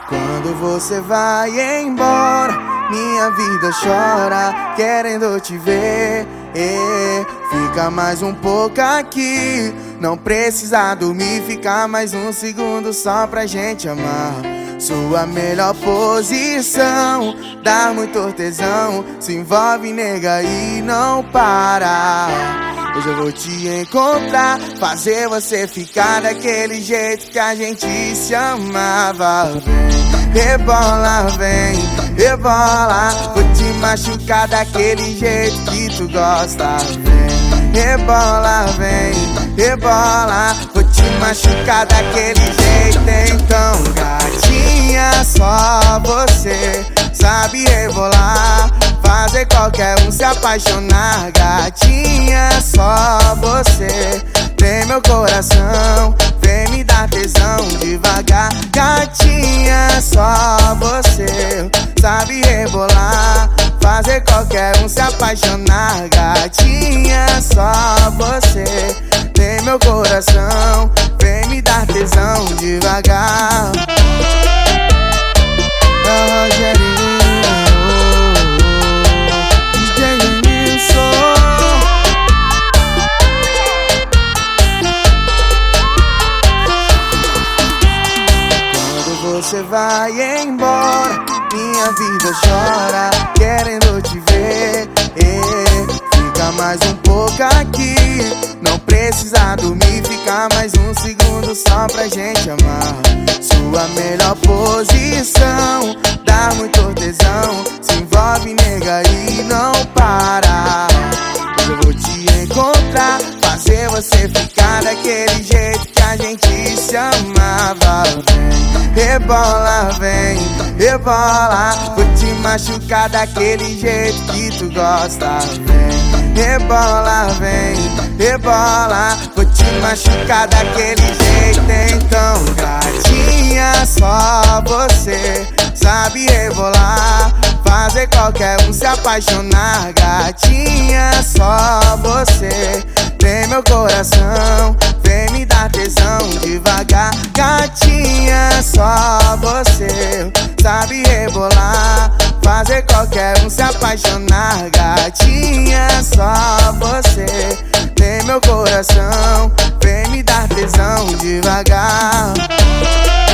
Quando você vai embora, minha vida chora, querendo te ver. Fica mais um pouco aqui, não precisa dormir, fica mais um segundo só pra gente amar. Sua melhor posição, dá muito tesão, se envolve, nega, e não para. Hoje eu vou te encontrar, fazer você ficar daquele jeito que a gente se amava. Vem, rebola, vem, rebola, vou te machucar daquele jeito que tu gosta. Vem, rebola, vem, rebola, vou te machucar daquele jeito. Então, gatinha, só você sabe rebolar, fazer qualquer um se apaixonar. Gatinha, só você tem meu coração, vem me dar tesão devagar. Gatinha, só você sabe rebolar, fazer qualquer um se apaixonar. Gatinha, só você tem meu coração, vem me dar tesão devagar. Você vai embora, minha vida chora, querendo te ver. Fica mais um pouco aqui, não precisa dormir, fica mais um segundo só pra gente amar. Sua melhor posição, dá muito tesão, se envolve, nega, e não para. Eu vou te encontrar, fazer você ficar daquele jeito que a gente se amava. Rebola, vem, rebola, vou te machucar daquele jeito que tu gosta. Vem, rebola, vem, rebola, vou te machucar daquele jeito. Então, gatinha, só você sabe rebolar, fazer qualquer um se apaixonar. Gatinha, só você tem meu coração, vem me dar tesão devagar. Gatinha, só você sabe rebolar, fazer qualquer um se apaixonar. Gatinha, só você tem meu coração, vem me dar tesão devagar.